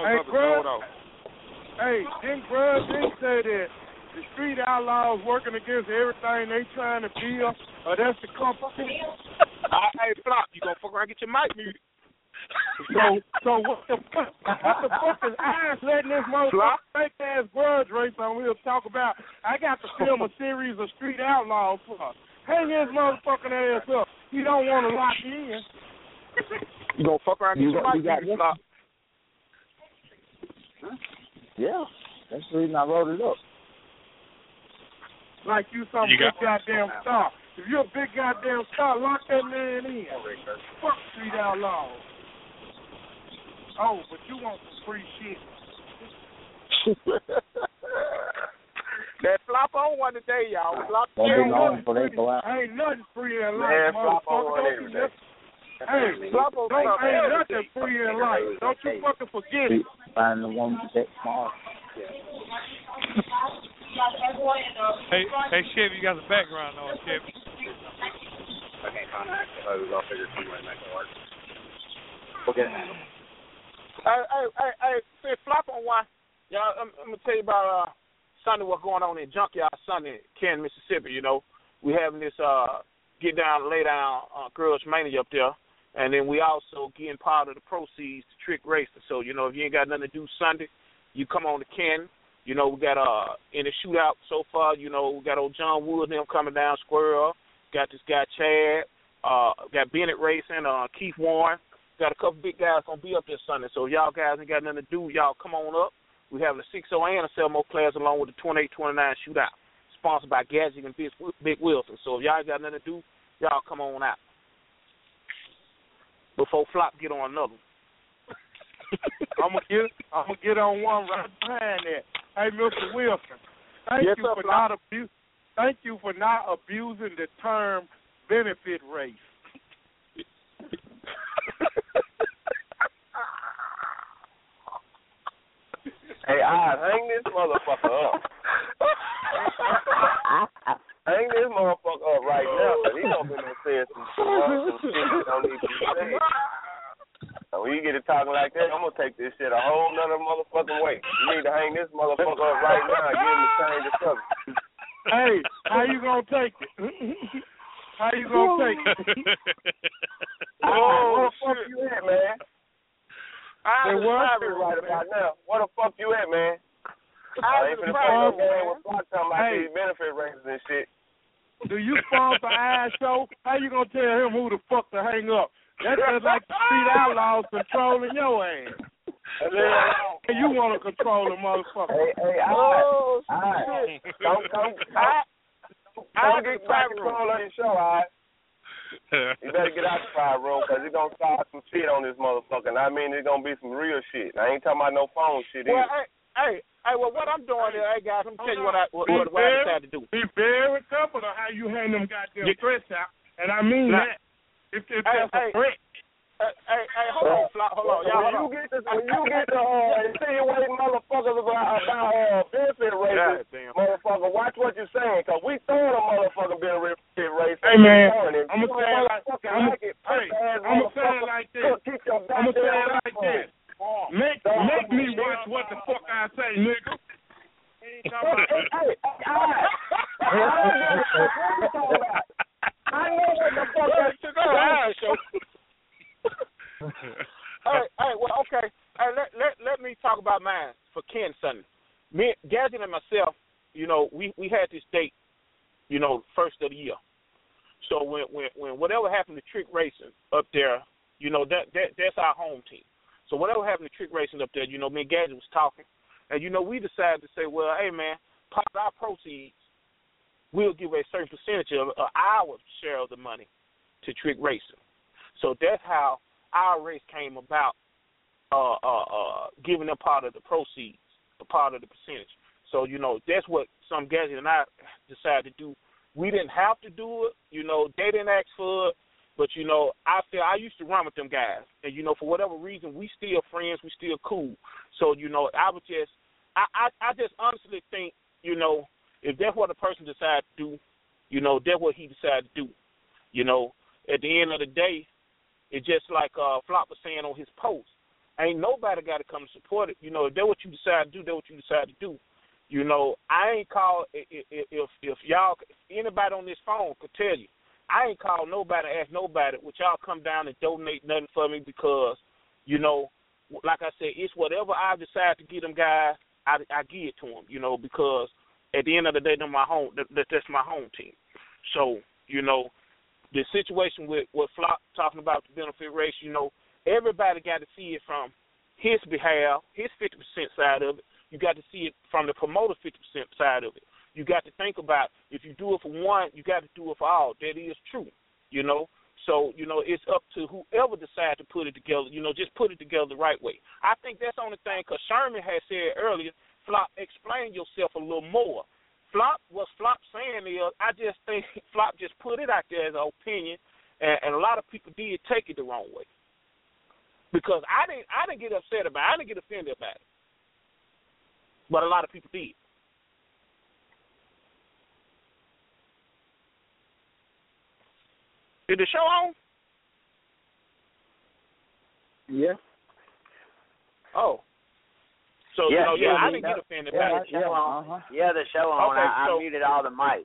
Hey, didn't Grudge Inc. say that the Street Outlaws working against everything they trying to build, or that's the company? Hey, Flop, you gonna fuck around and get your mic muted. So what the fuck is I letting this motherfucker fake ass grudge race on we'll talk about? I got to film a series of Street Outlaws for. Hang his motherfucking ass up. He don't want to lock you in. You gonna fuck around and get your mic flop? Yeah, that's the reason I wrote it up. Like you some big goddamn star. If you're a big goddamn star, lock that man in. Fuck Street Outlaws. Oh, but you want some free shit. That flop on one today, y'all. Ain't nothing free in life, motherfucker. Hey, flop on ain't nothing free in life. Don't you fucking forget it. Find the woman that small. Hey, Chevy, you got the background on, Chevy. Okay, fine. We're gonna figure out when that can work. Okay. Hey, flop on one. Y'all, I'm gonna tell you about Sunday what's going on in Junkyard Sunday, Canton, Mississippi. You know, we having this get down, lay down girls mania up there, and then we also getting part of the proceeds to Trick Racing. So you know, if you ain't got nothing to do Sunday, you come on to Canton. You know, we got in the shootout so far. You know, we got old John Wood and them coming down Squirrel. Got this guy Chad. Got Bennett Racing. Keith Warren. Got a couple big guys gonna be up this Sunday. So if y'all guys ain't got nothing to do, y'all come on up. We having a 6-0 and a 7-0 class along with the 28-29 shootout, sponsored by Gadget and Big Wilson. So if y'all ain't got nothing to do, y'all come on out before Flop get on another. I'm gonna get on one right behind that. Hey, Mr. Wilson, thank you for not abusing the term benefit race. Hey, hang this motherfucker up. Hang this motherfucker up right now, because he don't be no saying some shit that don't need to be said. And when you get it talking like that, I'm going to take this shit a whole nother motherfucking way. You need to hang this motherfucker up right now and give him the change of subject. Hey, how you going to take it? How you going to take it? Where the fuck you at, man? I'm right about now. Where the fuck you at, man? I ain't finna play no game with Flock talking about these benefit raises and shit. Do you sponsor Eye Show? How you gonna tell him who the fuck to hang up? That's just like the Street Outlaws controlling your ass. And you want to control the motherfucker. Hey, don't get private control on your show, all right? You better get out the fire room, because it's going to start some shit on this motherfucker. And I mean, it's going to be some real shit. I ain't talking about no phone shit either. Well, what I'm doing here, hey, guys, let me tell you what I decided to do. Be very careful of how you hang them goddamn threats out. And I mean that. If that's a threat. Hey, hold on, y'all. When you get the insinuating motherfuckers about benefit races, motherfucker, watch what you're saying, because we throwing a motherfucker benefit race. Hey, man, I'm going to say it like this. I'm going to say it like this. Make me watch what the fuck I say, nigga. I know what the fuck I show. Okay. Let me talk about mine for Ken Sunday. Me, Gadget and myself, you know, we had this date, you know, first of the year. So when whatever happened to Trick Racing up there, you know, that's our home team. So whatever happened to Trick Racing up there, you know, me and Gadget was talking, and you know, we decided to say, well, hey man, part of our proceeds, we'll give a certain percentage of our share of the money to Trick Racing. So that's how our race came about, giving them part of the proceeds, a part of the percentage. So, you know, that's what some Gadget and I decided to do. We didn't have to do it. You know, they didn't ask for it. But, you know, I used to run with them guys. And, you know, for whatever reason, we still friends. We still cool. So, you know, I just honestly think, you know, if that's what a person decides to do, you know, that's what he decided to do. You know, at the end of the day, it's just like Flop was saying on his post. Ain't nobody got to come to support it. You know, if that's what you decide to do, that's what you decide to do. You know, I ain't called, if y'all, anybody on this phone could tell you, I ain't called nobody, asked nobody, would y'all come down and donate nothing for me because, you know, like I said, it's whatever I decide to give them guys, I give it to them, you know, because at the end of the day, that's my home team. So You know, the situation with what Flop talking about the benefit race, you know, everybody got to see it from his behalf, his 50% side of it. You got to see it from the promoter 50% side of it. You got to think about if you do it for one, you got to do it for all. That is true, you know. So, you know, it's up to whoever decides to put it together, you know, just put it together the right way. I think that's the only thing, because Sherman had said earlier, Flop, explain yourself a little more. What's Flop saying is, I just think Flop just put it out there as an opinion, and a lot of people did take it the wrong way. Because I didn't get upset about it. I didn't get offended about it. But a lot of people did. Is the show on? Yeah. Oh. So, yeah, I didn't get offended by it. Yeah, the show on. Okay, I muted all the mics.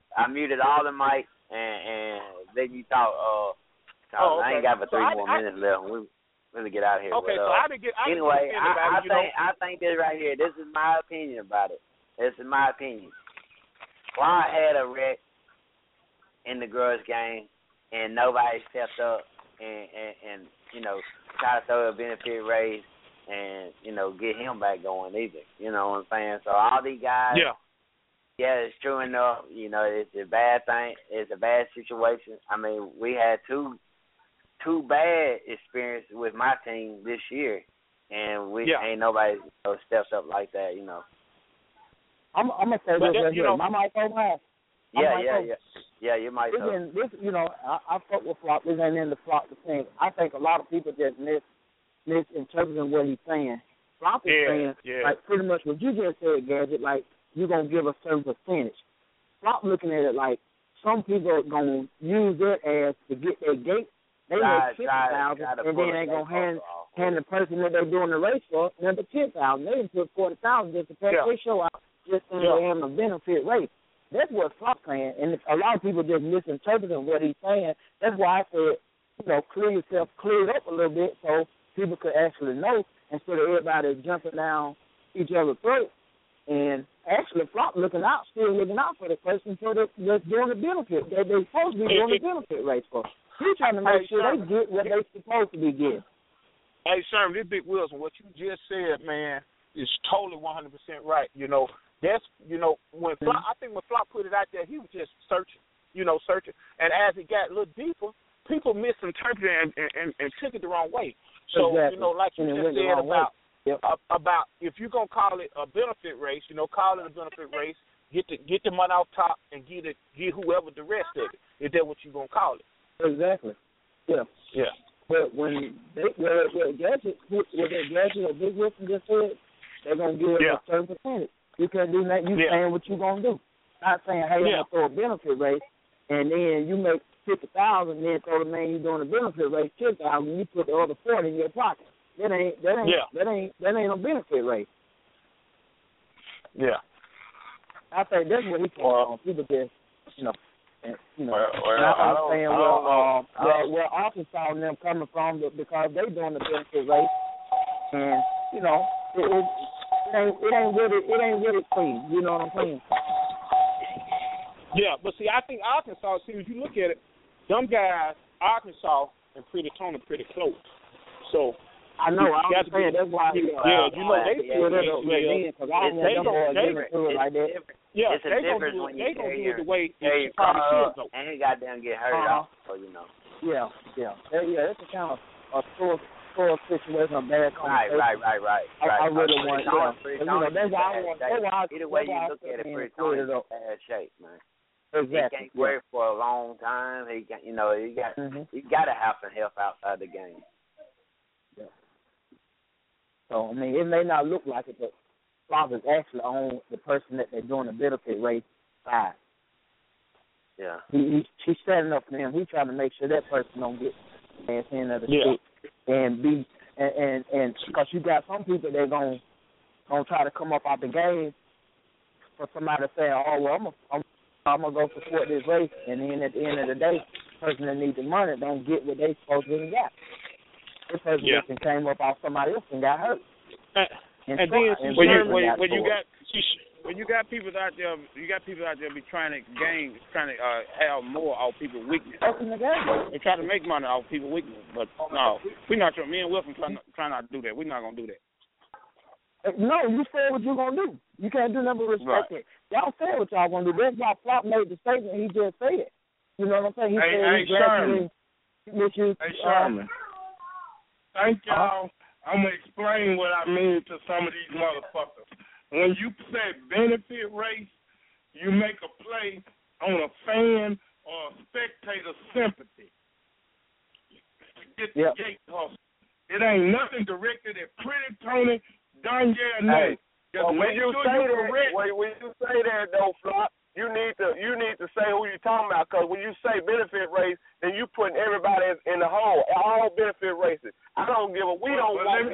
And then you thought, okay. I ain't got but 3 more minutes left. We really get out of here. Okay, but, so I didn't get anyway, about it, I think this right here, this is my opinion about it. This is my opinion. Why I had a wreck in the girls' game and nobody stepped up and you know, try to throw a benefit raise and, you know, get him back going either. You know what I'm saying? So all these guys, yeah, it's true enough. You know, it's a bad thing. It's a bad situation. I mean, we had two bad experiences with my team this year, and ain't nobody steps up like that. You know. I'm gonna say this right here. My mic on half. Yeah, you might. This, you know, I fuck with Flop. This ain't in the Flop thing. I think a lot of people just misinterpreting what he's saying. Flop is saying like pretty much what you just said, Gadget. Like you're gonna give a certain percentage. Flop looking at it like some people are gonna use that as to get their gate. They make 50,000, and then they gonna hand the person that they're doing the race for another 10,000. They didn't put 40,000 just to pay their show out, just in the benefit race. That's what Flop's saying, and a lot of people just misinterpreting what he's saying. That's why I said, you know, clear yourself, clear it up a little bit so people could actually know instead of everybody jumping down each other's throat. And actually, Flop still looking out for the person that's doing the benefit. They're supposed to be doing the benefit race for. He's trying to make sure they get what they're supposed to be getting. Hey, Sherman, this Big Wilson, what you just said, man, is totally 100% right. You know, that's, you know, when Flop, I think when Flop put it out there, he was just searching. And as it got a little deeper, people misinterpreted and took it the wrong way. So, you know, like you just said about if you're going to call it a benefit race, you know, call it a benefit race, get the money off top and get whoever the rest of it. Is that what you're going to call it? Exactly. Yeah. Yeah. But when Gadget or Big Wilson just said, they're going to give a certain percentage. You can't do that. You saying what you're going to do. Not saying, hey, I'm going to throw a benefit race, and then you make 50,000, and then throw the man you're doing a benefit race 10,000, and you put the other 40 in your pocket. That ain't a benefit race. Yeah. I think that's what he's saying on. People just, you know. And, you know, I understand where Arkansas and them coming from because they doing the benefit race, and you know it ain't really clean. You know what I'm saying? Yeah, but see, I think Arkansas. See, if you look at it, them guys, Arkansas and Pretty Tony, pretty close. So. I know. I understand. That's why. You know they feel that because I don't want them boys getting like that. Yeah, it's a difference when you do it the way you probably should. And you goddamn get hurt off, so you know. Yeah. It's a kind of a sore situation, a bad conversation. Right. I really want. You know, that's why I want. Either way you look at it, Pretty Tony in bad shape, man. Exactly. He can't work for a long time. He got, you got to have some help outside the game. Yeah. So I mean, it may not look like it, but Flop is actually on the person that they're doing the benefit race side. Yeah. He's standing up for him. He's trying to make sure that person don't get the end of the stick and be and because you got some people that gonna try to come up out the game for somebody to say, oh well, I'm gonna go support this race, and then at the end of the day, the person that needs the money don't get what they supposed to get. This person just came up off somebody else and got hurt. And then when you got When you got people out there be trying to have more off people's weakness. They try to make money off people's weakness, but no, we're not. Me and Wilson try not to do that. We're not gonna do that. No, you said what you're gonna do. You can't do nothing but respect it. Y'all said what y'all gonna do. That's why Flop made the statement he just said. You know what I'm saying? He said he's Sherman. Sherman. Thank y'all. I'm gonna explain what I mean to some of these motherfuckers. When you say benefit race, you make a play on a fan or a spectator sympathy. Get the gate hustle. It ain't nothing directed at Pretty Tony, Danielle, no. When you say that though, Flop, you need to say who you talking about, because when you say benefit race, then you putting everybody in the hole. All benefit races. We don't want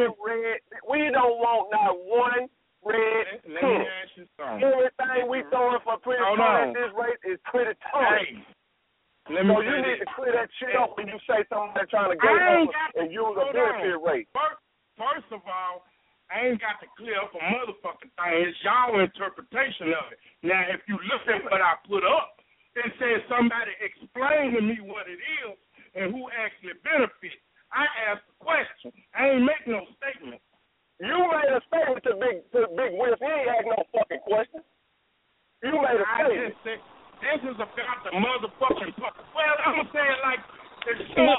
not one red team. Everything we throwing for Pretty Tony in this race is Pretty Tony. So you need to clear that shit up when you say something trying to get over and use a benefit rate. First of all, I ain't got to clear up a motherfucking thing. It's y'all interpretation of it. Now, if you look at what I put up, it says somebody explain to me what it is and who actually benefits. I asked the question. I ain't making no statement. You made a statement to Big Will. He ain't asked no fucking question. You made a statement. This is about the motherfucking. Well, I'm gonna say it like it's so